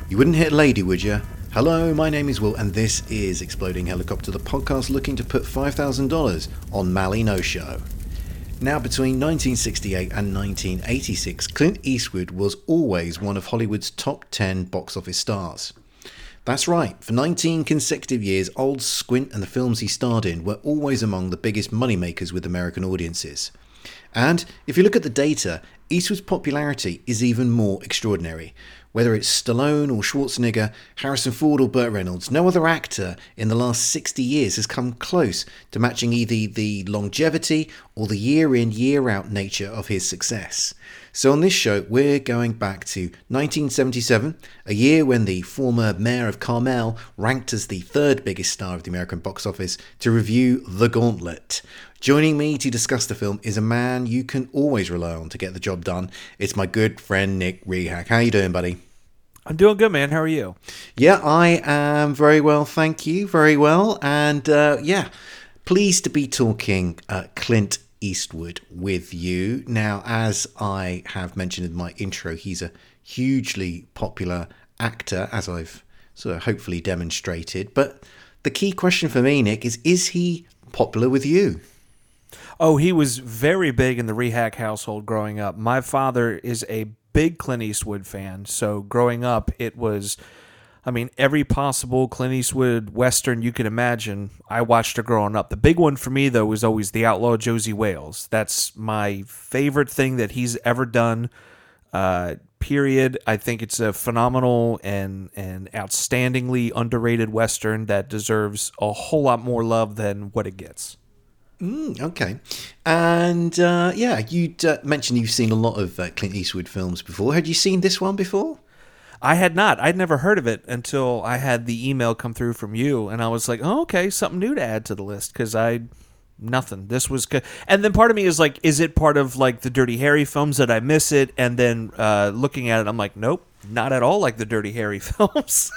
You wouldn't hit a lady, would you? Hello, my name is Will, and this is Exploding Helicopter, the podcast looking to put $5,000 on Mally No Show. Now, between 1968 and 1986, Clint Eastwood was always one of Hollywood's top 10 box office stars. That's right, for 19 consecutive years, Old Squint and the films he starred in were always among the biggest moneymakers with American audiences. And if you look at the data, Eastwood's popularity is even more extraordinary. Whether it's Stallone or Schwarzenegger, Harrison Ford or Burt Reynolds, no other actor in the last 60 years has come close to matching either the longevity or the year-in, year-out nature of his success. So on this show, we're going back to 1977, a year when the former mayor of Carmel ranked as the third biggest star of the American box office, to review The Gauntlet. Joining me to discuss the film is a man you can always rely on to get the job done. It's my good friend Nick Rehak. How you doing, buddy? I'm doing good, man. How are you? Yeah, I am very well, thank you. Very well. And pleased to be talking Clint Eastwood with you. Now, as I have mentioned in my intro, he's a hugely popular actor, as I've sort of hopefully demonstrated. But the key question for me, Nick, is he popular with you? Oh, he was very big in the Rehak household growing up. My father is a big Clint Eastwood fan, so growing up, it was, every possible Clint Eastwood Western you could imagine, I watched it growing up. The big one for me, though, was always The Outlaw Josie Wales. That's my favorite thing that he's ever done, period. I think it's a phenomenal and outstandingly underrated Western that deserves a whole lot more love than what it gets. Okay. And you'd mentioned you've seen a lot of Clint Eastwood films before. Had you seen this one before? I had not. I'd never heard of it until I had the email come through from you, and I was like, oh, okay, something new to add to the list, because nothing. This was good. And then part of me is like, is it part of like the Dirty Harry films that I miss it? And then looking at it, I'm like, nope, not at all like the Dirty Harry films.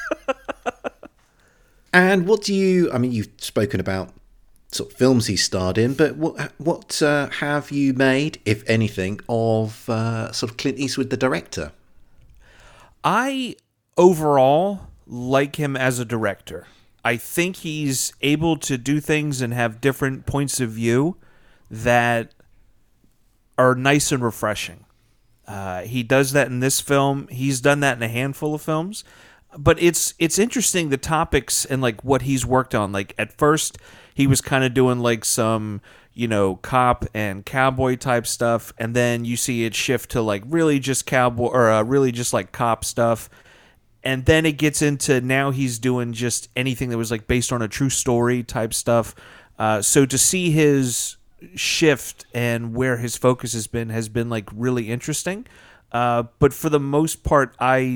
And what do you've spoken about sort of films he starred in, but what have you made, if anything, of sort of Clint Eastwood, the director? I overall like him as a director. I think he's able to do things and have different points of view that are nice and refreshing. He does that in this film. He's done that in a handful of films. But it's interesting, the topics and like what he's worked on. Like at first, he was kind of doing like some, cop and cowboy type stuff, and then you see it shift to like really just cowboy or really just like cop stuff, and then it gets into now he's doing just anything that was like based on a true story type stuff. So to see his shift and where his focus has been like really interesting. But for the most part,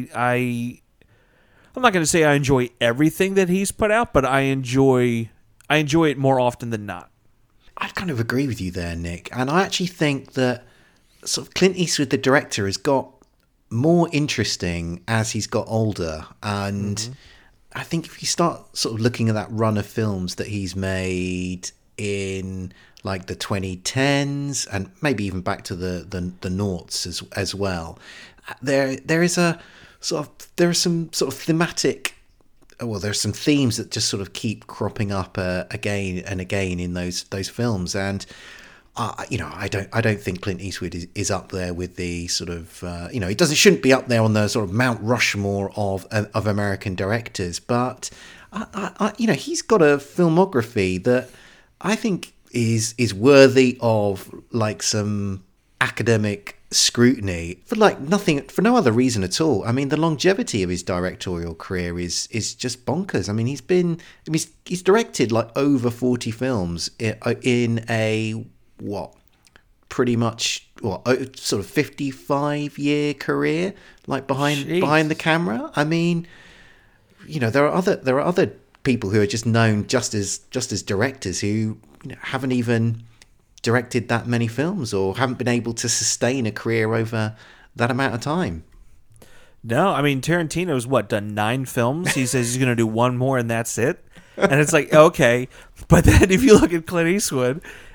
I'm not going to say I enjoy everything that he's put out, but I enjoy it more often than not. I'd kind of agree with you there, Nick. And I actually think that sort of Clint Eastwood, the director, has got more interesting as he's got older. And I think if you start sort of looking at that run of films that he's made in like the 2010s and maybe even back to the noughts as well, there is a there are some sort of thematic, there's some themes that just sort of keep cropping up again and again in those films, and I don't think Clint Eastwood is up there with the sort of he shouldn't be up there on the sort of Mount Rushmore of American directors, but he's got a filmography that I think is worthy of like some academic scrutiny for no other reason at all. I mean, the longevity of his directorial career is just bonkers. I mean, he's directed like over 40 films in a pretty much sort of 55-year career, like behind the camera. I mean, there are other people who are just known just as directors who haven't even directed that many films or haven't been able to sustain a career over that amount of time. No, I mean, Tarantino's done 9 films. He says he's going to do one more and that's it. And it's like, okay. But then if you look at Clint Eastwood,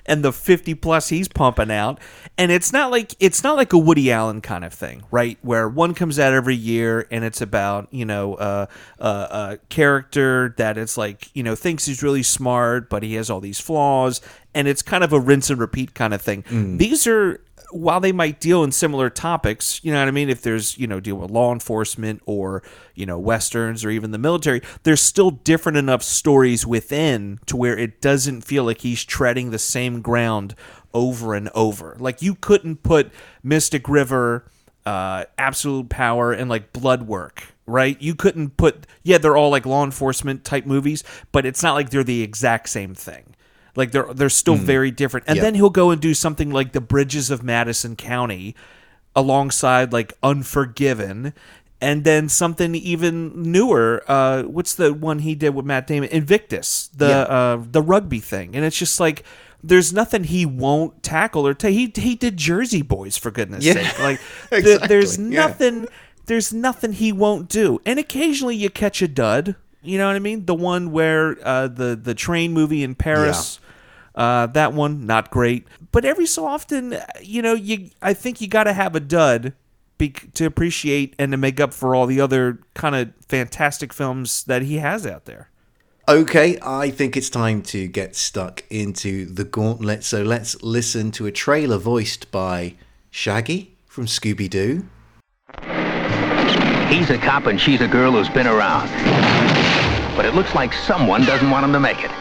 and the 50 plus he's pumping out. And it's not like a Woody Allen kind of thing, right? Where one comes out every year and it's about, a character that it's like, thinks he's really smart, but he has all these flaws. And it's kind of a rinse and repeat kind of thing. These are, while they might deal in similar topics, you know what I mean? If there's, deal with law enforcement or, Westerns or even the military, there's still different enough stories within to where it doesn't feel like he's treading the same ground over and over. Like you couldn't put Mystic River, Absolute Power, and like Blood Work, right? You couldn't put, they're all like law enforcement type movies, but it's not like they're the exact same thing. Like they're still very different. And then he'll go and do something like The Bridges of Madison County alongside like Unforgiven, and then something even newer. What's the one he did with Matt Damon? Invictus, the rugby thing. And it's just like there's nothing he won't tackle or he did Jersey Boys, for goodness sake. Like exactly. There's nothing he won't do. And occasionally you catch a dud. You know what I mean? The one where the train movie in Paris, that one, not great. But every so often, I think you got to have a dud to appreciate and to make up for all the other kind of fantastic films that he has out there. Okay, I think it's time to get stuck into The Gauntlet. So let's listen to a trailer voiced by Shaggy from Scooby-Doo. He's a cop and she's a girl who's been around. But it looks like someone doesn't want him to make it.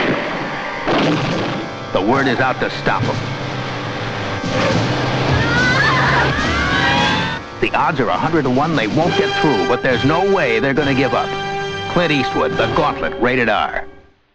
The word is out to stop him. The odds are 100 to 1 they won't get through, but there's no way they're going to give up. Clint Eastwood, The Gauntlet, rated R.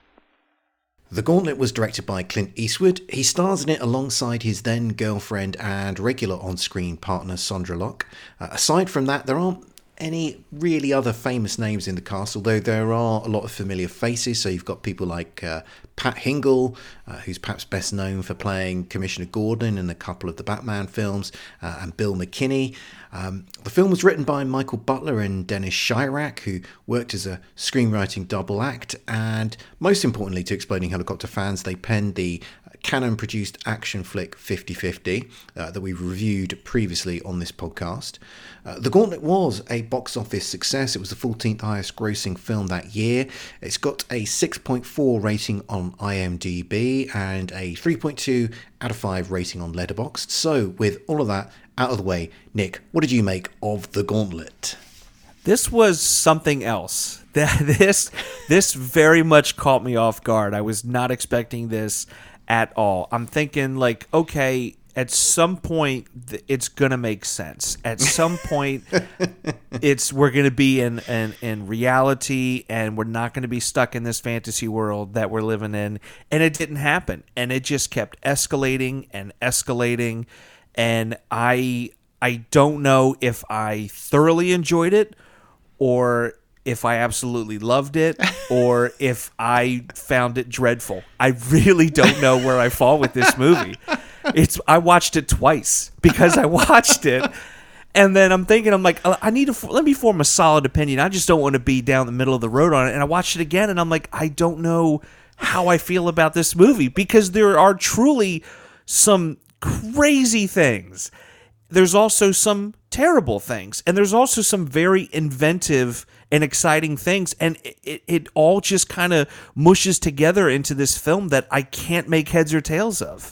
The Gauntlet was directed by Clint Eastwood. He stars in it alongside his then girlfriend and regular on-screen partner Sondra Locke. Aside from that, there aren't any really other famous names in the cast, although there are a lot of familiar faces. So you've got people like Pat Hingle, who's perhaps best known for playing Commissioner Gordon in a couple of the Batman films, and Bill McKinney. The film was written by Michael Butler and Dennis Chirac, who worked as a screenwriting double act, and most importantly to Exploding Helicopter fans, they penned the Cannon-produced action flick 50/50 that we reviewed previously on this podcast. The Gauntlet was a box office success. It was the 14th highest grossing film that year. It's got a 6.4 rating on IMDb and a 3.2 out of 5 rating on Letterboxd. So with all of that out of the way, Nick, what did you make of The Gauntlet? This was something else. This very much caught me off guard. I was not expecting this at all. I'm thinking like, okay, at some point it's gonna make sense. At some point, we're gonna be in reality, and we're not gonna be stuck in this fantasy world that we're living in. And it didn't happen, and it just kept escalating and escalating. And I don't know if I thoroughly enjoyed it, or if I absolutely loved it, or if I found it dreadful. I really don't know where I fall with this movie. I watched it twice because I watched it, and then I'm thinking, I'm like, let me form a solid opinion. I just don't want to be down the middle of the road on it. And I watched it again, and I'm like, I don't know how I feel about this movie, because there are truly some crazy things. There's also some terrible things, and there's also some very inventive and exciting things, and it all just kind of mushes together into this film that I can't make heads or tails of.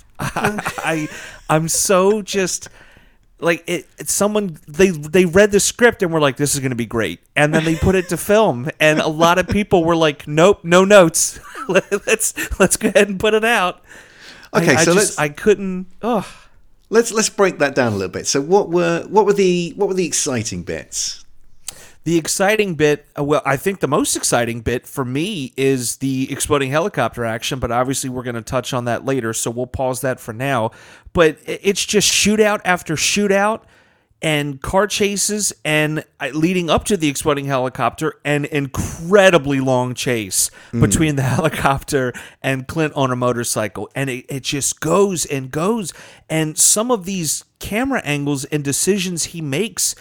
I'm so just like it's someone they read the script and were like, this is going to be great, and then they put it to film, and a lot of people were like, nope, no notes. let's go ahead and put it out. Okay, I couldn't. Oh. Let's break that down a little bit. So what were the exciting bits? The exciting bit, well, I think the most exciting bit for me is the exploding helicopter action, but obviously we're going to touch on that later, so we'll pause that for now. But it's just shootout after shootout and car chases, and leading up to the exploding helicopter, an incredibly long chase between the helicopter and Clint on a motorcycle. And it just goes and goes. And some of these camera angles and decisions he makes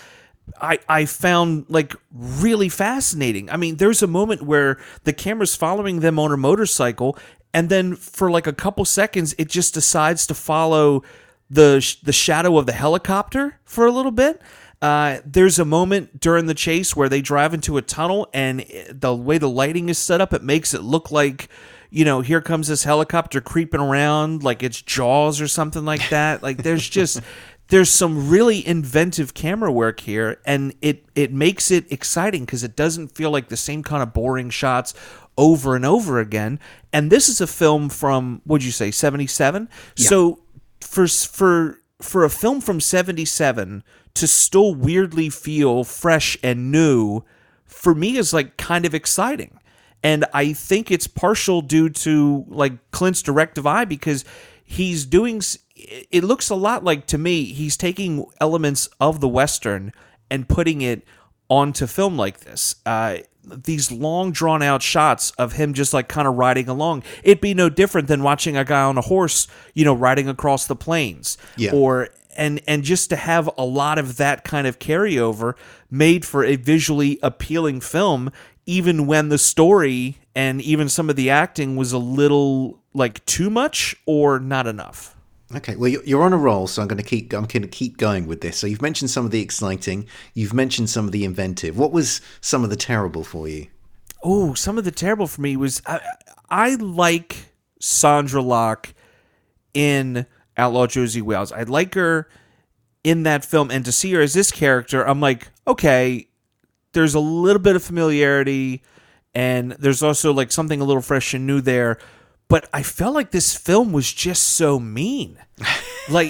I found like really fascinating. I mean, there's a moment where the camera's following them on a motorcycle, and then for like a couple seconds, it just decides to follow the shadow of the helicopter for a little bit. There's a moment during the chase where they drive into a tunnel, and the way the lighting is set up, it makes it look like, here comes this helicopter creeping around like it's Jaws or something like that. Like there's some really inventive camera work here, and it makes it exciting because it doesn't feel like the same kind of boring shots over and over again. And this is a film from, what'd you say, 77? Yeah. So for a film from 77 to still weirdly feel fresh and new, for me is like kind of exciting. And I think it's partial due to like Clint's directive eye, because he's doing, it looks a lot like, to me, he's taking elements of the Western and putting it onto film like this. These long drawn out shots of him just like kind of riding along. It'd be no different than watching a guy on a horse, riding across the plains. Yeah. And just to have a lot of that kind of carryover made for a visually appealing film, even when the story and even some of the acting was a little like too much or not enough. Okay, well, you're on a roll, so I'm going to keep going with this. So you've mentioned some of the exciting, you've mentioned some of the inventive. What was some of the terrible for you? Oh, some of the terrible for me was I like Sandra Locke in Outlaw Josie Wales. I like her in that film, and to see her as this character, I'm like, okay, there's a little bit of familiarity, and there's also like something a little fresh and new there. But I felt like this film was just so mean. Like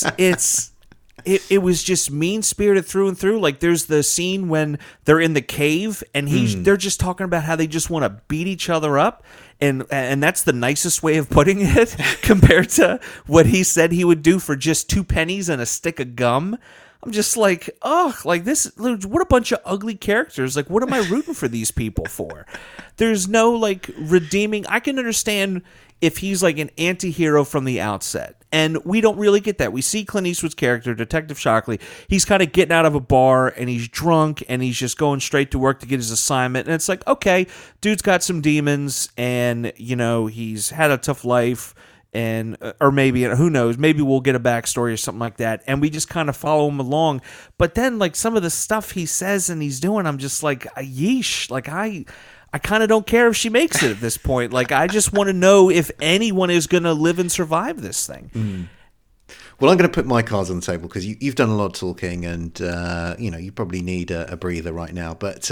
it was just mean-spirited through and through. Like there's the scene when they're in the cave and they're just talking about how they just want to beat each other up. And that's the nicest way of putting it compared to what he said he would do for just 2 pennies and a stick of gum. I'm just like, like this, what a bunch of ugly characters. Like, what am I rooting for these people for? There's no like redeeming. I can understand if he's like an anti-hero from the outset. And we don't really get that. We see Clint Eastwood's character, Detective Shockley. He's kind of getting out of a bar and he's drunk and he's just going straight to work to get his assignment. And it's like, okay, dude's got some demons and, he's had a tough life. And or maybe, who knows, maybe we'll get a backstory or something like that, and we just kind of follow him along. But then like some of the stuff he says and he's doing, I'm just like, yeesh. Like I kind of don't care if she makes it at this point. Like I just want to know if anyone is going to live and survive this thing. Well, I'm going to put my cards on the table because you've done a lot of talking, and you probably need a breather right now. But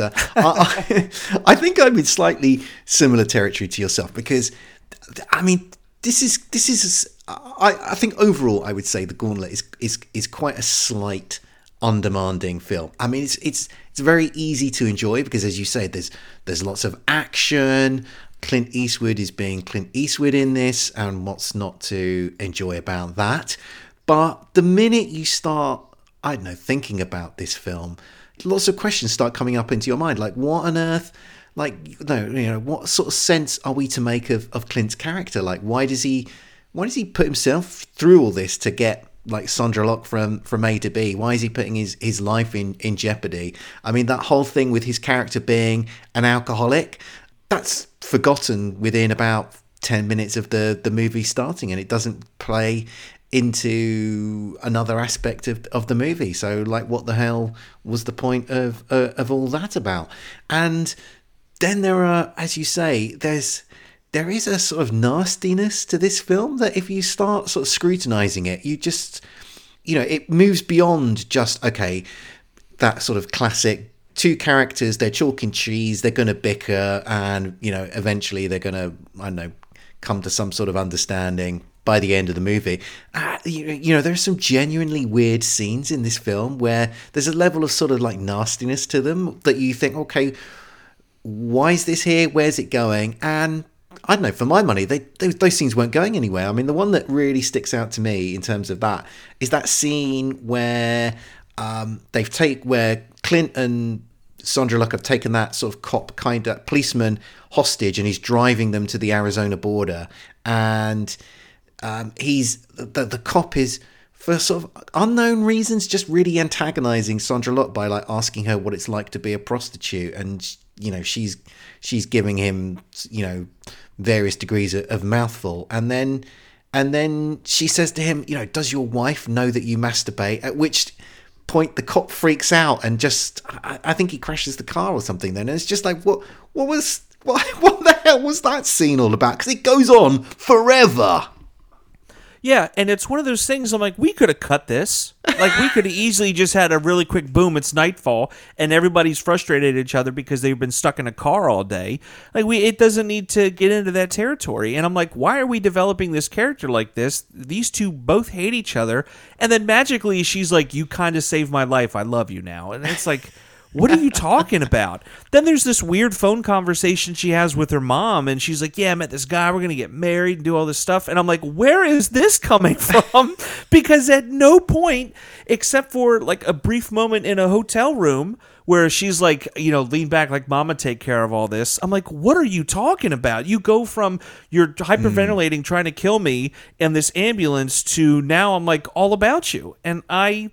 I think I'm in slightly similar territory to yourself, because I mean, This is. I think overall, I would say The Gauntlet is quite a slight, undemanding film. I mean, it's very easy to enjoy because, as you say, there's lots of action. Clint Eastwood is being Clint Eastwood in this, and what's not to enjoy about that? But the minute you start, I don't know, thinking about this film, lots of questions start coming up into your mind, like what on earth. Like, what sort of sense are we to make of Clint's character? Like, why does he put himself through all this to get like Sandra Locke from A to B? Why is he putting his life in jeopardy? I mean, that whole thing with his character being an alcoholic, that's forgotten within about 10 minutes of the movie starting, and it doesn't play into another aspect of the movie. So, like, what the hell was the point of all that about? And then there are, as you say, there is a sort of nastiness to this film that if you start sort of scrutinizing it, you just, it moves beyond just, okay, that sort of classic 2 characters, they're chalk and cheese, they're going to bicker, and, eventually they're going to, I don't know, come to some sort of understanding by the end of the movie. There's some genuinely weird scenes in this film where there's a level of sort of like nastiness to them that you think, okay, why is this here? Where's it going? And I don't know, for my money, those scenes weren't going anywhere. I mean, the one that really sticks out to me in terms of that is that scene where where Clint and Sandra Locke have taken that sort of cop kind of policeman hostage, and he's driving them to the Arizona border, and the cop is for sort of unknown reasons, just really antagonizing Sandra Lott by like asking her what it's like to be a prostitute, and you know she's giving him, you know, various degrees of mouthful, and then she says to him, you know, does your wife know that you masturbate? At which point the cop freaks out and just I think he crashes the car or something. Then and it's just like what the hell was that scene all about? Because it goes on forever. Yeah, and it's one of those things I'm like, we could have cut this. Like, we could have easily just had a really quick boom, it's nightfall, and everybody's frustrated at each other because they've been stuck in a car all day. Like, it doesn't need to get into that territory. And I'm like, why are we developing this character like this? These two both hate each other, and then magically she's like, you kind of saved my life, I love you now. And it's like... What are you talking about? Then there's this weird phone conversation she has with her mom, and she's like, yeah, I met this guy, we're going to get married and do all this stuff. And I'm like, where is this coming from? Because at no point, except for like a brief moment in a hotel room where she's like, you know, lean back like mama take care of all this. I'm like, what are you talking about? You go from you're hyperventilating, trying to kill me in this ambulance to now I'm like all about you. And I'm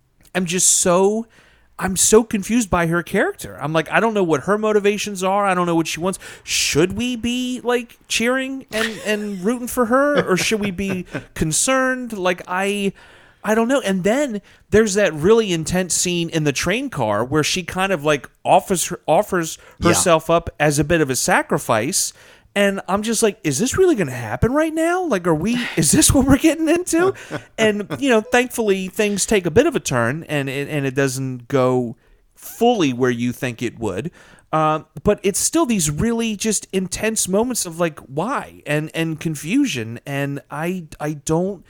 so confused by her character. I'm like, I don't know what her motivations are. I don't know what she wants. Should we be like cheering and rooting for her, or should we be concerned? Like, I don't know. And then there's that really intense scene in the train car where she kind of like offers herself up as a bit of a sacrifice. And I'm just like, is this really going to happen right now? Like, is this what we're getting into? And, you know, thankfully things take a bit of a turn and it doesn't go fully where you think it would. But it's still these really just intense moments of like, why? And confusion. And I don't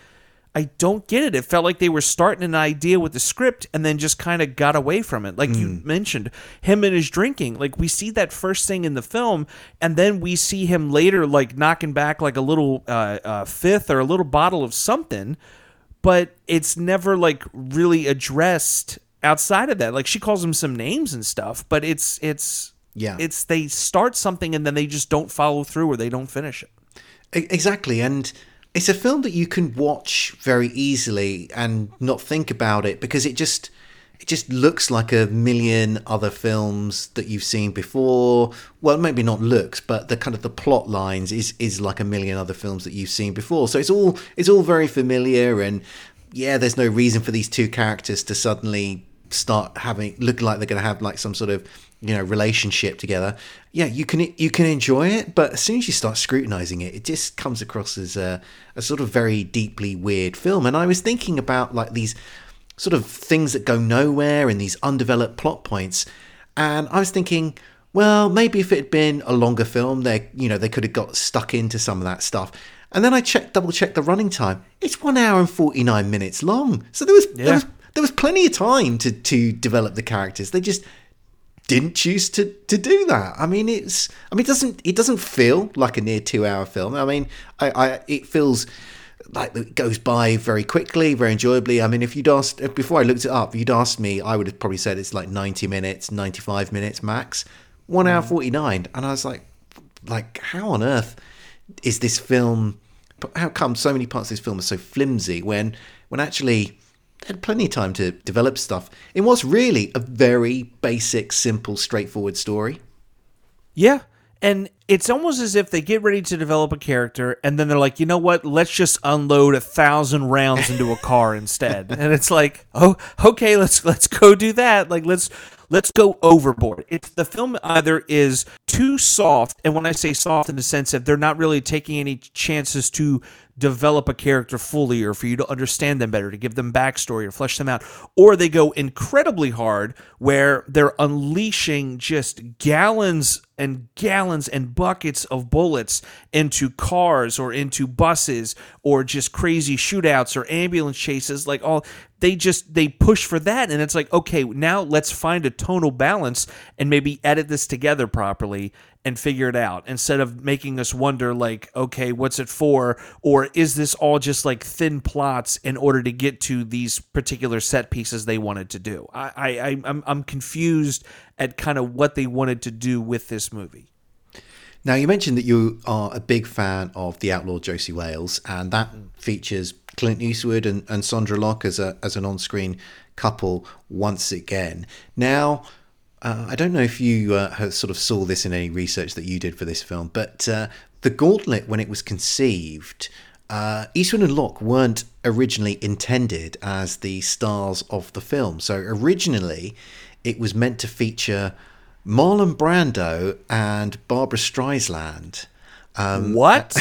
get it. It felt like they were starting an idea with the script and then just kind of got away from it. Like you mentioned, him and his drinking. Like we see that first thing in the film, and then we see him later like knocking back like a little fifth or a little bottle of something, but it's never like really addressed outside of that. Like she calls him some names and stuff, but it's they start something and then they just don't follow through or they don't finish it. Exactly, and it's a film that you can watch very easily and not think about it because it just looks like a million other films that you've seen before. Well, maybe not looks, but the kind of the plot lines is like a million other films that you've seen before. So it's all very familiar, and yeah, there's no reason for these two characters to suddenly start looking like they're going to have like some sort of, you know, relationship together. Yeah, you can enjoy it, but as soon as you start scrutinizing it, it just comes across as a sort of very deeply weird film. And I was thinking about like these sort of things that go nowhere and these undeveloped plot points, and I was thinking, well, maybe if it had been a longer film, they could have got stuck into some of that stuff. And then I double checked the running time. It's 1 hour and 49 minutes long, so there was plenty of time to develop the characters. They just didn't choose to do that. I mean, it doesn't feel like a near 2 hour film. I mean, it feels like it goes by very quickly, very enjoyably. I mean, before I looked it up, if you'd asked me, I would have probably said it's like 90 minutes, 95 minutes max. 1 hour 49, and I was like, how on earth is this film? How come so many parts of this film are so flimsy when actually they had plenty of time to develop stuff in what's really a very basic, simple, straightforward story? Yeah. And it's almost as if they get ready to develop a character and then they're like, you know what? Let's just unload 1,000 rounds into a car instead. And it's like, oh, okay, let's go do that. Like, let's go overboard. The film either is too soft, and when I say soft in the sense that they're not really taking any chances to develop a character fully or for you to understand them better, to give them backstory or flesh them out, or they go incredibly hard where they're unleashing just gallons and gallons and buckets of bullets into cars or into buses or just crazy shootouts or ambulance chases. Like they push for that, and it's like, okay, now let's find a tonal balance and maybe edit this together properly and figure it out, instead of making us wonder like, okay, what's it for? Or is this all just like thin plots in order to get to these particular set pieces they wanted to do? I'm confused at kind of what they wanted to do with this movie. Now, you mentioned that you are a big fan of The Outlaw Josie Wales, and that features Clint Eastwood and Sandra Locke as an on-screen couple once again. Now, I don't know if you sort of saw this in any research that you did for this film, but The Gauntlet, when it was conceived, Eastwood and Locke weren't originally intended as the stars of the film. So originally, it was meant to feature Marlon Brando and Barbra Streisand. What?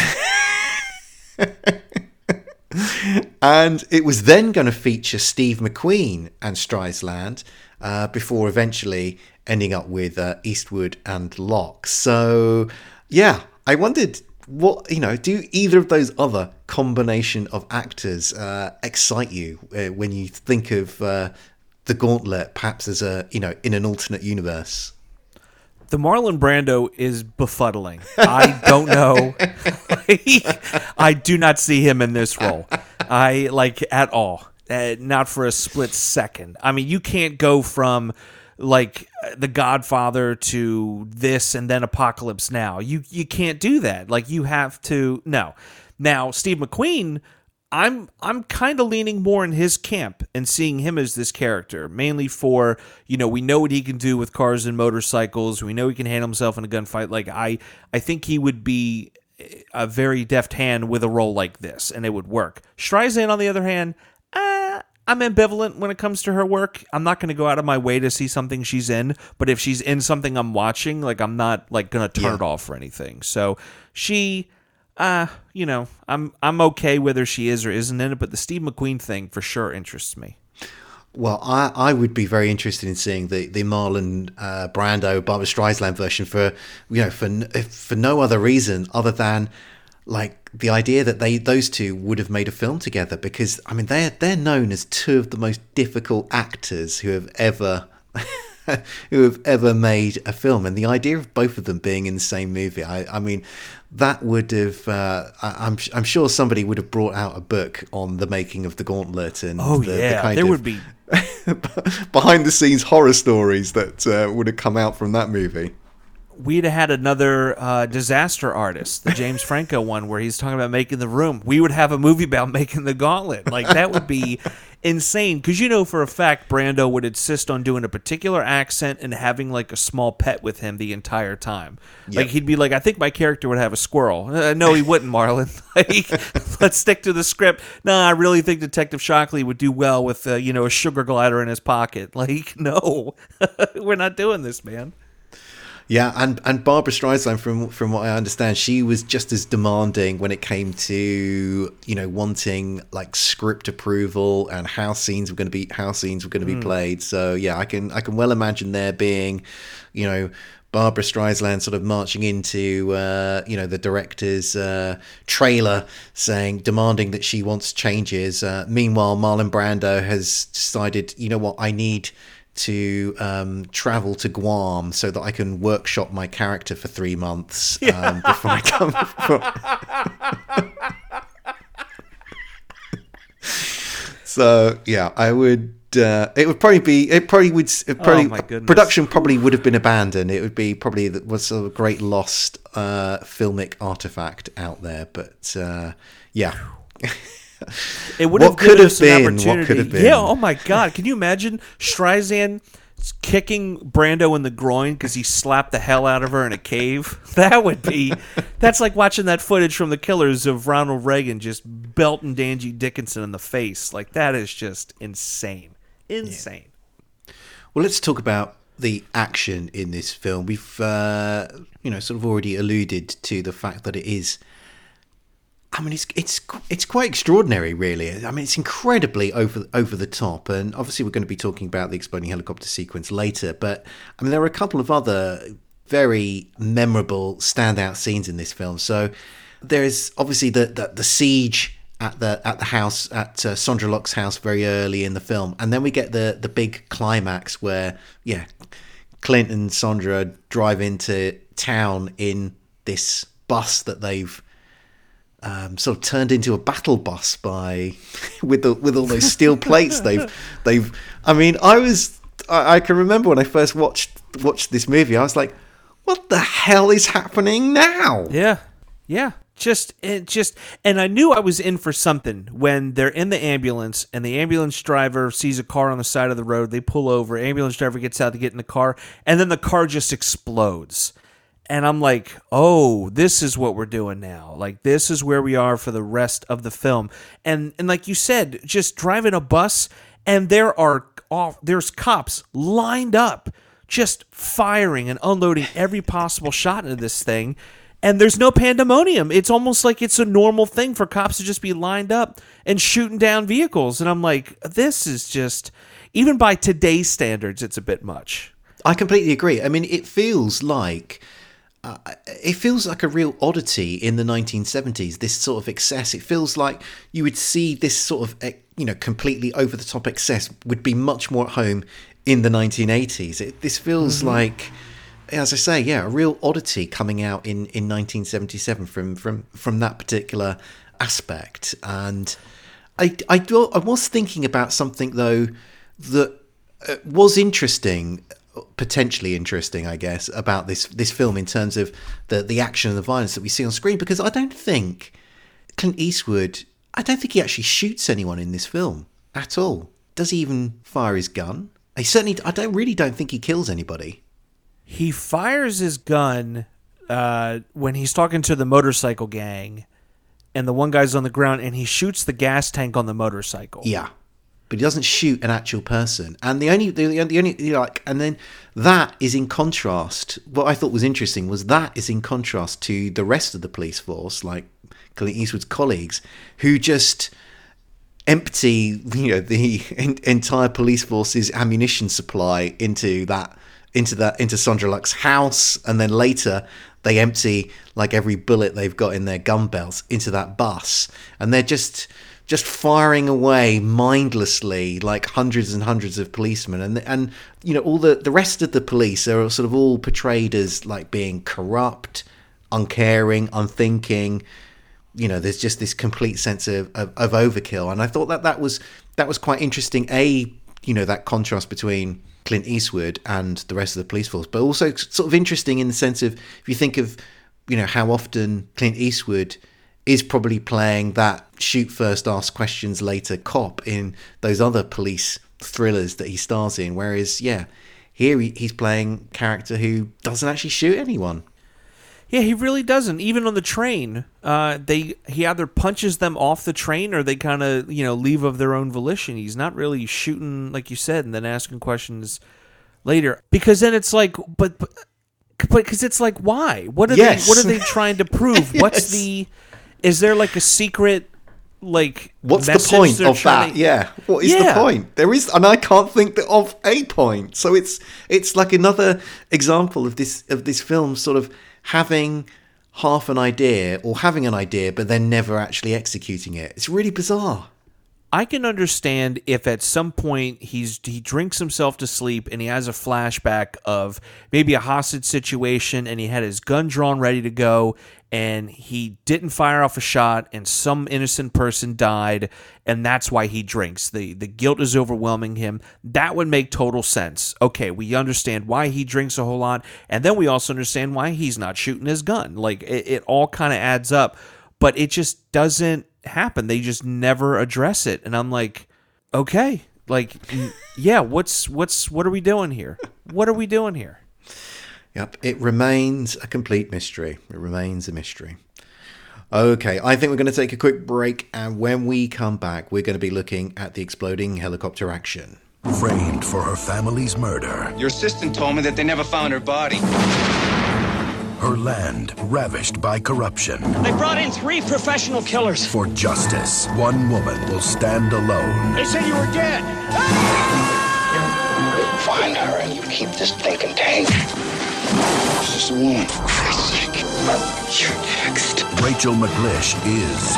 And it was then going to feature Steve McQueen and Streisand before eventually ending up with Eastwood and Locke. So, yeah, I wondered, do either of those other combination of actors excite you when you think of The Gauntlet, perhaps as in an alternate universe? The Marlon Brando is befuddling. I don't know. I do not see him in this role. At all. Not for a split second. I mean, you can't go from The Godfather to this and then Apocalypse Now. You can't do that. You have to. No. Now, Steve McQueen, I'm kind of leaning more in his camp and seeing him as this character, mainly for, we know what he can do with cars and motorcycles. We know he can handle himself in a gunfight. I think he would be a very deft hand with a role like this, and it would work. Streisand, on the other hand, I'm ambivalent when it comes to her work. I'm not going to go out of my way to see something she's in, but if she's in something I'm watching, I'm not going to turn it off or anything. So she... I'm okay whether she is or isn't in it, but the Steve McQueen thing for sure interests me. Well, I would be very interested in seeing the Marlon Brando, Barbra Streisand version for no other reason other than the idea that those two would have made a film together, because I mean they're known as two of the most difficult actors who have ever made a film, and the idea of both of them being in the same movie, I mean, that would have. I'm sure somebody would have brought out a book on the making of The Gauntlet, and there would be behind the scenes horror stories that would have come out from that movie. We'd have had another Disaster Artist, the James Franco one, where he's talking about making The Room. We would have a movie about making The Gauntlet. That would be insane, because for a fact Brando would insist on doing a particular accent and having a small pet with him the entire time. Yep. He'd be I think my character would have a squirrel. No, he wouldn't, Marlon. Let's stick to the script. No, I really think Detective Shockley would do well with a sugar glider in his pocket. No, we're not doing this, man. Yeah, and Barbra Streisand, from what I understand, she was just as demanding when it came to wanting script approval and how scenes were going to be played. So yeah, I can well imagine there being, Barbra Streisand sort of marching into the director's trailer, demanding that she wants changes. Meanwhile, Marlon Brando has decided, I need to travel to Guam so that I can workshop my character for 3 months before I come. So yeah, I would. Production probably would have been abandoned. It would be probably was a great lost filmic artifact out there. But yeah. It would have given us an opportunity. What could have been? Yeah, oh my God. Can you imagine Streisand kicking Brando in the groin because he slapped the hell out of her in a cave? That's like watching that footage from The Killers of Ronald Reagan just belting Angie Dickinson in the face. That is just insane. Insane. Yeah. Well, let's talk about the action in this film. We've, sort of already alluded to the fact that it is. I mean, it's quite extraordinary, really. I mean, it's incredibly over the top, and obviously we're going to be talking about the exploding helicopter sequence later. But I mean, there are a couple of other very memorable standout scenes in this film. So there's obviously the siege at the house at Sandra Locke's house very early in the film, and then we get the big climax where Clint and Sandra drive into town in this bus that they've sort of turned into a battle bus with all those steel plates they've. I mean, I can remember when I first watched this movie, I was like, what the hell is happening now? Yeah. And I knew I was in for something when they're in the ambulance and the ambulance driver sees a car on the side of the road. They pull over. Ambulance driver gets out to get in the car, and then the car just explodes. And I'm like, oh, this is what we're doing now. Like, this is where we are for the rest of the film. And like you said, just driving a bus, and there's cops lined up, just firing and unloading every possible shot into this thing. And there's no pandemonium. It's almost like it's a normal thing for cops to just be lined up and shooting down vehicles. And I'm like, this is just, even by today's standards, it's a bit much. I completely agree. I mean, it feels like a real oddity in the 1970s, this sort of excess. It feels like you would see this sort of, completely over-the-top excess would be much more at home in the 1980s. This feels like, as I say, a real oddity coming out in 1977 from that particular aspect. And I was thinking about something, though, that was interesting, potentially interesting, I guess, about this film in terms of the action and the violence that we see on screen, because I don't think Clint Eastwood, I don't think he actually shoots anyone in this film at all. Does he even fire his gun? I don't think he kills anybody. He fires his gun when he's talking to the motorcycle gang, and the one guy's on the ground, and he shoots the gas tank on the motorcycle. Yeah, but he doesn't shoot an actual person. And the only and then that is in contrast. What I thought was interesting was that is in contrast to the rest of the police force, like Clint Eastwood's colleagues, who just empty the entire police force's ammunition supply into Sondra Luck's house, and then later they empty like every bullet they've got in their gun belts into that bus, and they're just firing away mindlessly, like hundreds and hundreds of policemen, and all the rest of the police are sort of all portrayed as like being corrupt, uncaring, unthinking. There's just this complete sense of overkill, and I thought that was quite interesting. That contrast between Clint Eastwood and the rest of the police force, but also sort of interesting in the sense of, if you think of how often Clint Eastwood is probably playing that shoot first, ask questions later cop in those other police thrillers that he stars in, whereas here he's playing a character who doesn't actually shoot anyone. Yeah, he really doesn't. Even on the train, he either punches them off the train or they kind of leave of their own volition. He's not really shooting, like you said, and then asking questions later. Because then it's like, but because it's like, why? What are they trying to prove? Yes. Is there like a secret what's the point of that? What is the point? There is, and I can't think of a point. So it's like another example of this film sort of having half an idea, or having an idea but then never actually executing it. It's really bizarre. I can understand if at some point he drinks himself to sleep and he has a flashback of maybe a hostage situation and he had his gun drawn ready to go and he didn't fire off a shot and some innocent person died and that's why he drinks. The guilt is overwhelming him. That would make total sense. Okay, we understand why he drinks a whole lot, and then we also understand why he's not shooting his gun. Like, it all kind of adds up, but it just doesn't happen. They just never address it, and I'm like, okay, like, yeah, what are we doing here? What are we doing here? Yep, it remains a complete mystery. It remains a mystery. Okay, I think we're going to take a quick break, and when we come back, we're going to be looking at the exploding helicopter action. Framed for her family's murder. Your assistant told me that they never found her body. Her land ravished by corruption. They brought in 3 professional killers. For justice, one woman will stand alone. They said you were dead. Find her and you keep this thing contained. She's just a woman, for Christ's sake. You're next. Rachel McLish is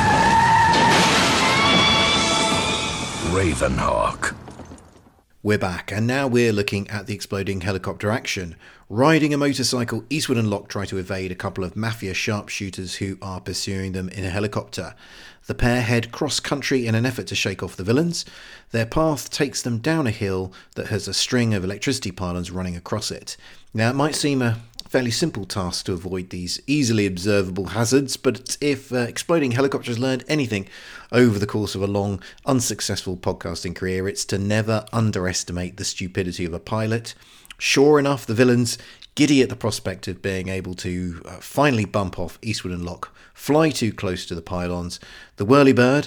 Ravenhawk. We're back, and now we're looking at the exploding helicopter action. Riding a motorcycle, Eastwood and Locke try to evade a couple of mafia sharpshooters who are pursuing them in a helicopter. The pair head cross-country in an effort to shake off the villains. Their path takes them down a hill that has a string of electricity pylons running across it. Now, it might seem a fairly simple task to avoid these easily observable hazards, but if Exploding Helicopters learned anything over the course of a long, unsuccessful podcasting career, it's to never underestimate the stupidity of a pilot. Sure enough, the villains, giddy at the prospect of being able to finally bump off Eastwood and Locke, fly too close to the pylons. The Whirlybird,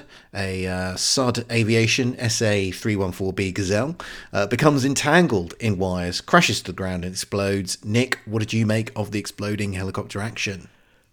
a SUD Aviation SA314B Gazelle, becomes entangled in wires, crashes to the ground and explodes. Nick, what did you make of the exploding helicopter action?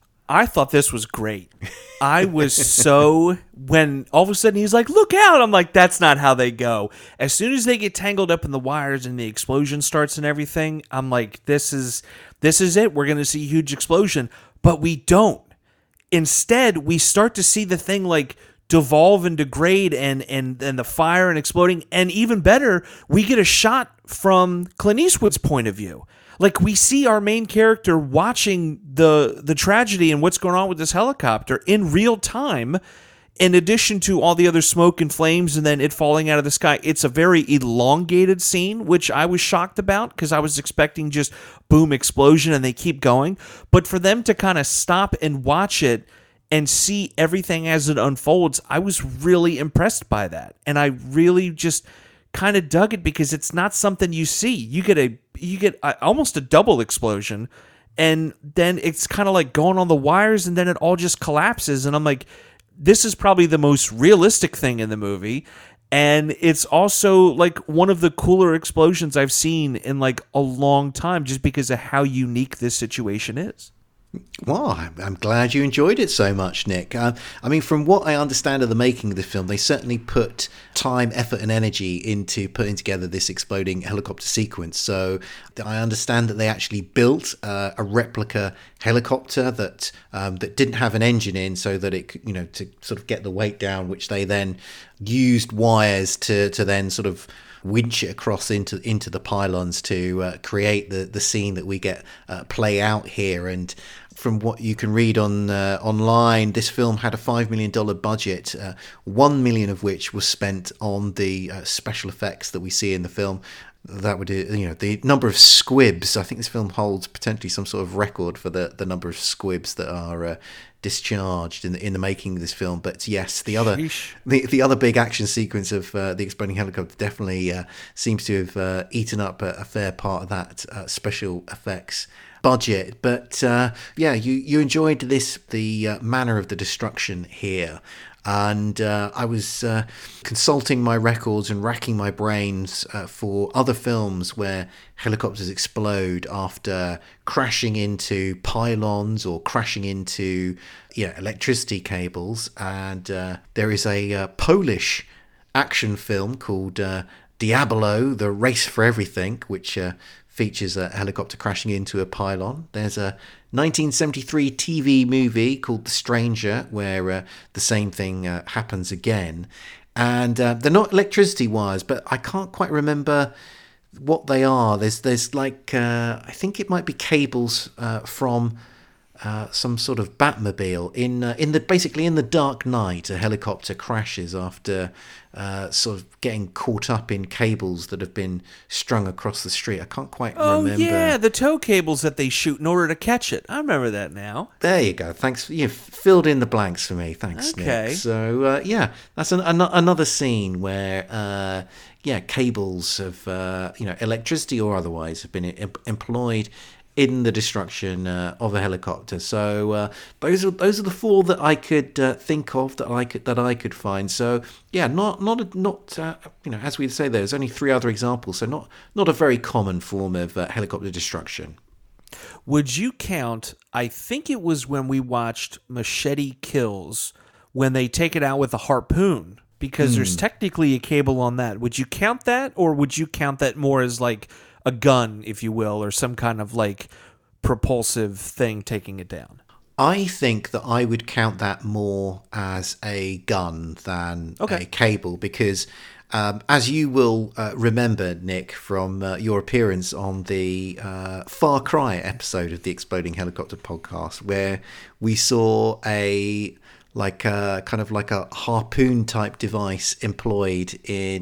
I thought this was great. I was so, when all of a sudden he's like, look out, I'm like, that's not how they go. As soon as they get tangled up in the wires and the explosion starts and everything, I'm like, this is it. We're going to see a huge explosion. But we don't. Instead, we start to see the thing like devolve and degrade and the fire and exploding. And even better, we get a shot from Clint Eastwood's point of view. Like, we see our main character watching the tragedy and what's going on with this helicopter in real time, in addition to all the other smoke and flames and then it falling out of the sky. It's a very elongated scene, which I was shocked about because I was expecting just boom, explosion, and they keep going. But for them to kind of stop and watch it and see everything as it unfolds, I was really impressed by that. And I really just kind of dug it because it's not something you see. You get almost a double explosion, and then it's kind of like going on the wires, and then it all just collapses. And I'm like, this is probably the most realistic thing in the movie, and it's also like one of the cooler explosions I've seen in like a long time, just because of how unique this situation is. Well, I'm glad you enjoyed it so much, Nick. I mean, from what I understand of the making of the film, they certainly put time, effort, and energy into putting together this exploding helicopter sequence. So I understand that they actually built a replica helicopter that didn't have an engine in, so that it could, to sort of get the weight down, which they then used wires to then sort of winch it across into the pylons to create the scene that we get play out here. And from what you can read on online, this film had a $5 million budget, $1 million of which was spent on the special effects that we see in the film. That would, the number of squibs. I think this film holds potentially some sort of record for the number of squibs that are discharged in the making of this film. But yes, the other big action sequence of the exploding helicopter definitely seems to have eaten up a fair part of that special effects budget. But you enjoyed the manner of the destruction here. And I was consulting my records and racking my brains for other films where helicopters explode after crashing into pylons or crashing into electricity cables. And there is a Polish action film called Diablo, The Race for Everything, which features a helicopter crashing into a pylon. There's a 1973 TV movie called The Stranger, where the same thing happens again. And they're not electricity wires, but I can't quite remember what they are. There's like, I think it might be cables from some sort of Batmobile. Basically in the Dark Knight, a helicopter crashes after sort of getting caught up in cables that have been strung across the street. I can't quite remember. Oh yeah, the tow cables that they shoot in order to catch it. I remember that now. There you go. Thanks. You've filled in the blanks for me. Thanks, okay. Nick. So that's another scene where cables of electricity or otherwise have been employed in the destruction of a helicopter. So those are the four that I could think of that I could find. So not as we say, there's only three other examples. So not a very common form of helicopter destruction. Would you count? I think it was when we watched Machete Kills when they take it out with a harpoon, because there's technically a cable on that. Would you count that, or would you count that more as like a gun, if you will, or some kind of like propulsive thing taking it down? I think that I would count that more as a gun than a cable, because as you will remember, Nick, from your appearance on the Far Cry episode of the Exploding Helicopter podcast, where we saw a kind of like a harpoon type device employed in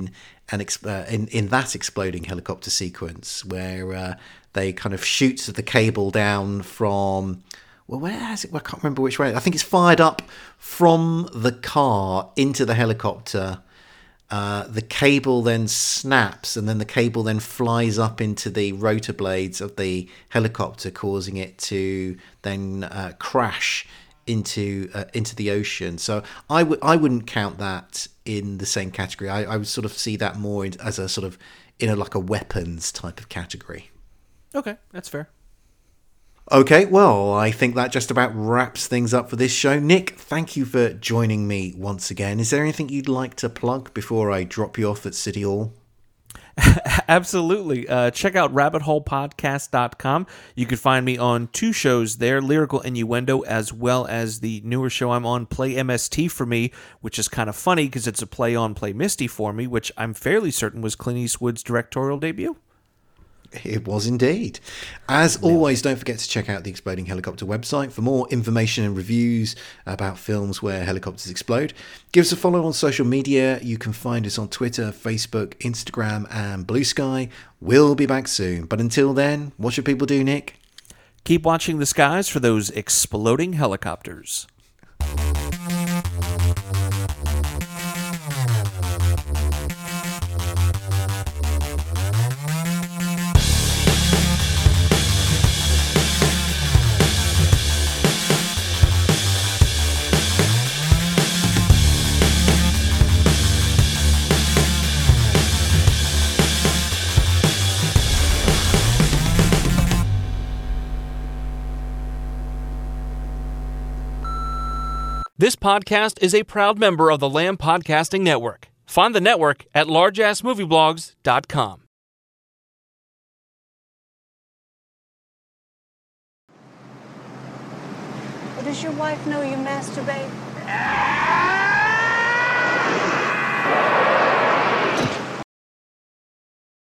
in that exploding helicopter sequence where they kind of shoot the cable down from. Well, where has it? I can't remember which way. I think it's fired up from the car into the helicopter. The cable then snaps, and then the cable then flies up into the rotor blades of the helicopter, causing it to then crash into the ocean. So I wouldn't count that in the same category. I would sort of see that more as a sort of like a weapons type of category. Okay, that's fair. Okay, well, I think that just about wraps things up for this show. Nick, thank you for joining me once again. Is there anything you'd like to plug before I drop you off at City Hall? Absolutely. Check out rabbitholepodcast.com. You can find me on 2 shows there, Lyrical Innuendo, as well as the newer show I'm on, Play MST for Me, which is kind of funny because it's a play on Play Misty for Me, which I'm fairly certain was Clint Eastwood's directorial debut. It was indeed. As always, don't forget to check out the Exploding Helicopter website for more information and reviews about films where helicopters explode. Give us a follow on social media. You can find us on Twitter, Facebook, Instagram, and Blue Sky. We'll be back soon. But until then, what should people do, Nick? Keep watching the skies for those exploding helicopters. This podcast is a proud member of the Lamb Podcasting Network. Find the network at largeassmovieblogs.com. Well, does your wife know you masturbate?